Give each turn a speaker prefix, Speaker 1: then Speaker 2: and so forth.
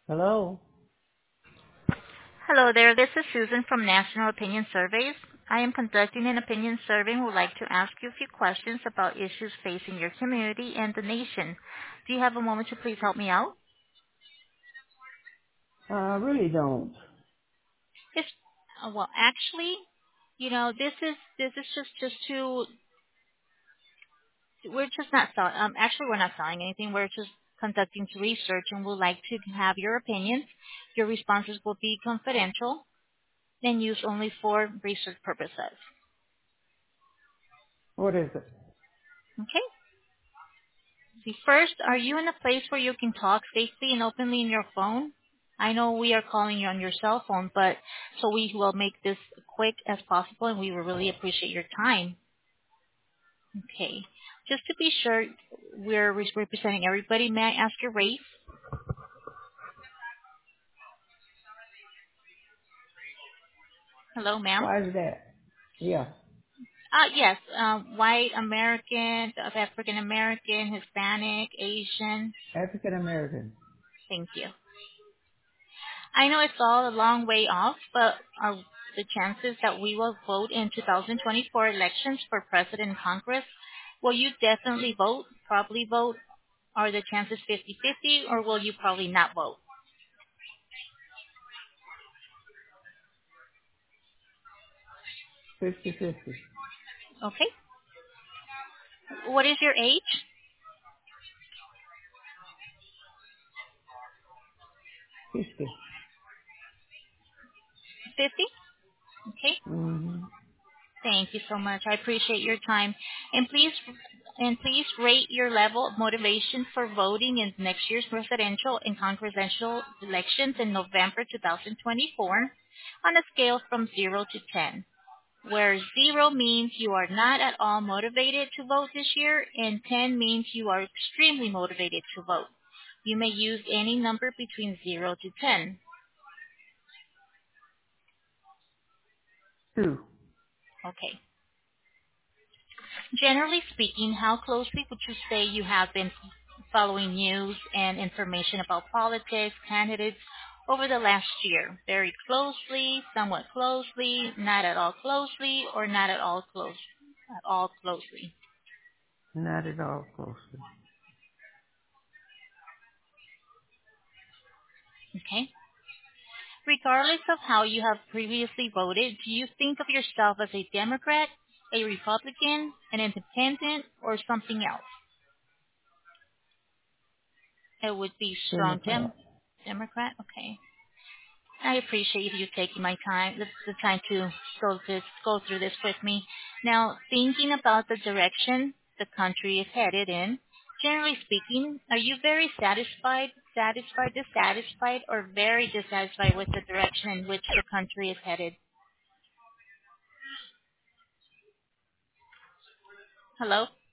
Speaker 1: Hello?
Speaker 2: Hello there, this is Susan from National Opinion Surveys. I am conducting an opinion survey and would like to ask you a few questions about issues facing your community and the nation. Do you have a moment to please help me out?
Speaker 1: I really don't.
Speaker 2: It's, well, actually, this is just to we're just not selling. Actually, we're not selling anything. We're just conducting research and would like to have your opinions. Your responses will be confidential and used only for research purposes.
Speaker 1: What is it?
Speaker 2: Okay. See, first, are you in a place where you can talk safely and openly in your phone? I know we are calling you on your cell phone, but so we will make this quick as possible, and we will really appreciate your time. Okay. Just to be sure we're representing everybody, may I ask your race? Hello, ma'am.
Speaker 1: Why is that? Yeah,
Speaker 2: Yes, white American, African American, Hispanic, Asian.
Speaker 1: African American.
Speaker 2: Thank you. I know it's all a long way off, but are the chances that we will vote in 2024 elections for president and Congress, will you definitely vote, probably vote? Are the chances 50-50, or will you probably not vote?
Speaker 1: 50-50.
Speaker 2: Okay. What is your age?
Speaker 1: 50.
Speaker 2: 50? Okay.
Speaker 1: Mm-hmm.
Speaker 2: Thank you so much. I appreciate your time. And please rate your level of motivation for voting in next year's presidential and congressional elections in November 2024 on a scale from 0 to 10, where 0 means you are not at all motivated to vote this year and 10 means you are extremely motivated to vote. You may use any number between 0 to 10.
Speaker 1: 2.
Speaker 2: Okay. Generally speaking, how closely would you say you have been following news and information about politics, candidates over the last year? Very closely, somewhat closely, not at all closely, or not at all close, at all closely.
Speaker 1: Not at all closely.
Speaker 2: Okay. Regardless of how you have previously voted, do you think of yourself as a Democrat, a Republican, an independent, or something else? It would be strong
Speaker 1: Democrat.
Speaker 2: Democrat. Okay. I appreciate you taking the time to go through this with me. Now, thinking about the direction the country is headed in, generally speaking, are you very dissatisfied, or very dissatisfied with the direction in which the country is headed? Hello?